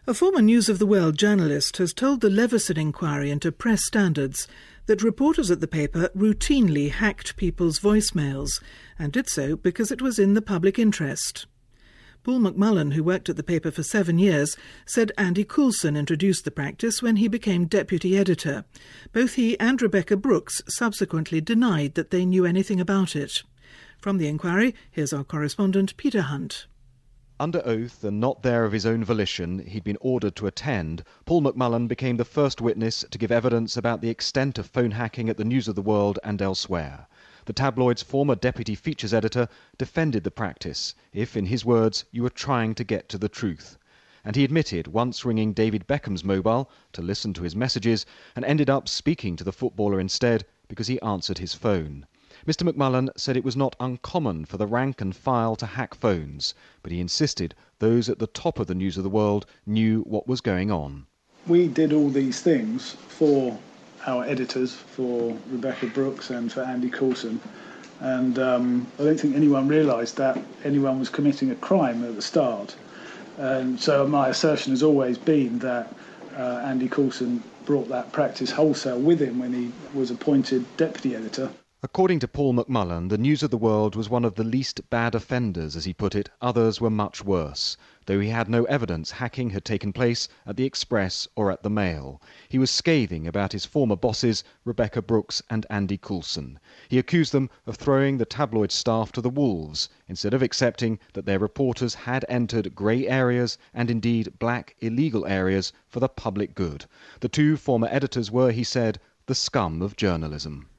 A former News of the World journalist has told the Leveson inquiry into press standards that reporters at the paper routinely hacked people's voicemails and did so because it was in the public interest. Paul McMullen, who worked at the paper for 7 years, said Andy Coulson introduced the practice when he became deputy editor. Both he and Rebekah Brooks subsequently denied that they knew anything about it. From the inquiry, here's our correspondent Peter Hunt. Under oath and not there of his own volition, he'd been ordered to attend. Paul McMullen became the first witness to give evidence about the extent of phone hacking at the News of the World and elsewhere. The tabloid's former deputy features editor defended the practice if, in his words, you were trying to get to the truth. And he admitted once ringing David Beckham's mobile to listen to his messages and ended up speaking to the footballer instead because he answered his phone. Mr. McMullen said it was not uncommon for the rank and file to hack phones, but he insisted those at the top of the News of the World knew what was going on. We did all these things for our editors, for Rebekah Brooks and for Andy Coulson, and I don't think anyone realised that anyone was committing a crime at the start. And so my assertion has always been that Andy Coulson brought that practice wholesale with him when he was appointed deputy editor. According to Paul McMullen, the News of the World was one of the least bad offenders, as he put it. Others were much worse, though he had no evidence hacking had taken place at the Express or at the Mail. He was scathing about his former bosses, Rebekah Brooks and Andy Coulson. He accused them of throwing the tabloid staff to the wolves, instead of accepting that their reporters had entered grey areas and indeed black illegal areas for the public good. The two former editors were, he said, the scum of journalism.